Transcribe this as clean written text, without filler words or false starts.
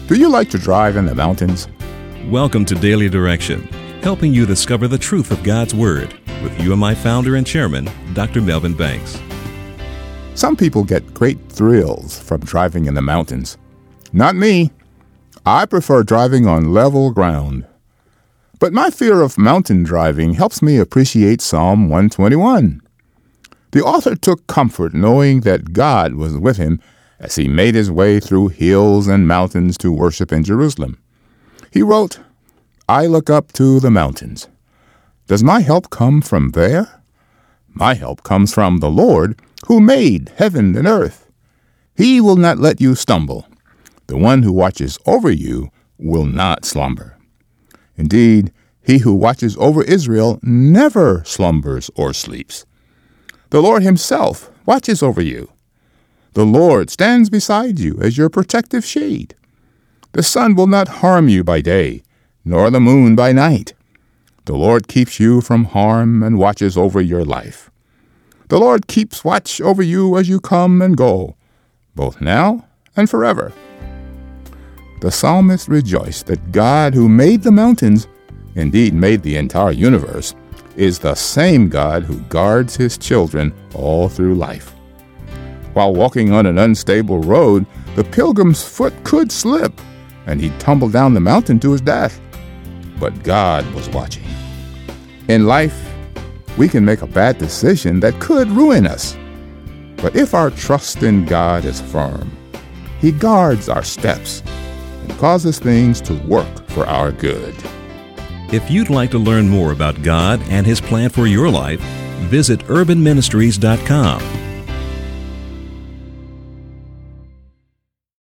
Do you like to drive in the mountains? Welcome to Daily Direction, helping you discover the truth of God's Word with UMI founder and chairman, Dr. Melvin Banks. Some people get great thrills from driving in the mountains. Not me. I prefer driving on level ground. But my fear of mountain driving helps me appreciate Psalm 121. The author took comfort knowing that God was with him as he made his way through hills and mountains to worship in Jerusalem. He wrote, "I look up to the mountains. Does my help come from there? My help comes from the Lord who made heaven and earth. He will not let you stumble. The one who watches over you will not slumber. Indeed, he who watches over Israel never slumbers or sleeps. The Lord himself watches over you. The Lord stands beside you as your protective shade. The sun will not harm you by day, nor the moon by night. The Lord keeps you from harm and watches over your life. The Lord keeps watch over you as you come and go, both now and forever." The psalmist rejoiced that God who made the mountains, indeed made the entire universe, is the same God who guards his children all through life. While walking on an unstable road, the pilgrim's foot could slip, and he'd tumble down the mountain to his death. But God was watching. In life, we can make a bad decision that could ruin us. But if our trust in God is firm, he guards our steps and causes things to work for our good. If you'd like to learn more about God and His plan for your life, visit urbanministries.com.